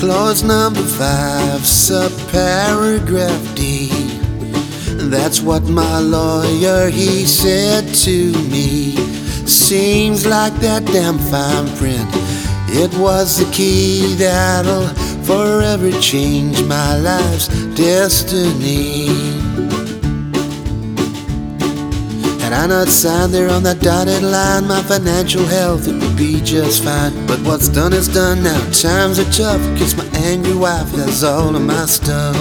Clause number 5, subparagraph D. That's what my lawyer, he said to me. Seems like that damn fine print, it was the key that'll forever change my life's destiny. Had I not signed there on that dotted line, my financial health, it would be just fine. But what's done is done now, times are tough. Guess my angry wife has all of my stuff.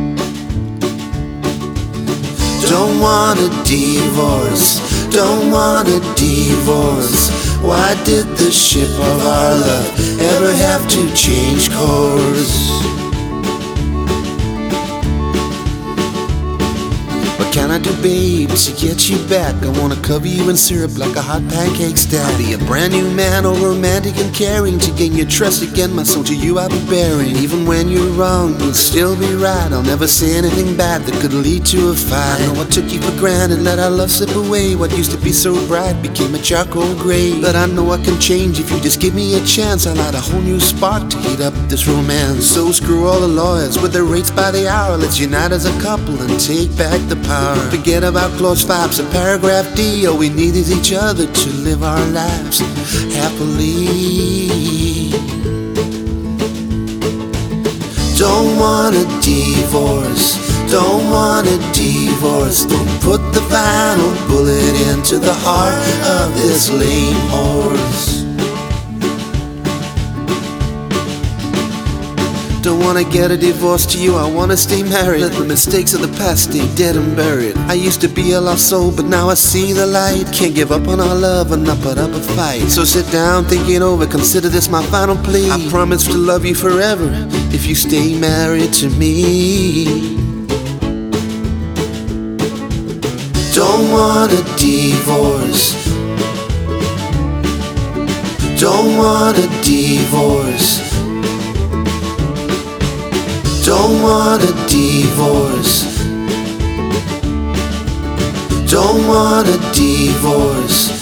Don't want a divorce, don't want a divorce. Why did the ship of our love ever have to change course? What can I do, babe, to get you back? I wanna cover you in syrup like a hot pancake stack. I'll be a brand new man, all romantic and caring. To gain your trust again, my soul to you I'll be bearing. Even when you're wrong, you'll still be right. I'll never say anything bad that could lead to a fight. I know I took you for granted, let our love slip away. What used to be so bright became a charcoal gray. But I know I can change if you just give me a chance. I'll add a whole new spark to heat up this romance. So screw all the lawyers with their rates by the hour. Let's unite as a couple and take back the power. Forget about clause 5, so paragraph D. All we need is each other to live our lives happily. Don't want a divorce, don't want a divorce. Don't put the final bullet into the heart of this lame horse. Don't wanna get a divorce to you, I wanna stay married. Let the mistakes of the past stay dead and buried. I used to be a lost soul, but now I see the light. Can't give up on our love and not put up a fight. So sit down, think it over, consider this my final plea. I promise to love you forever if you stay married to me. Don't want a divorce, don't want a divorce. Don't want a divorce, don't want a divorce.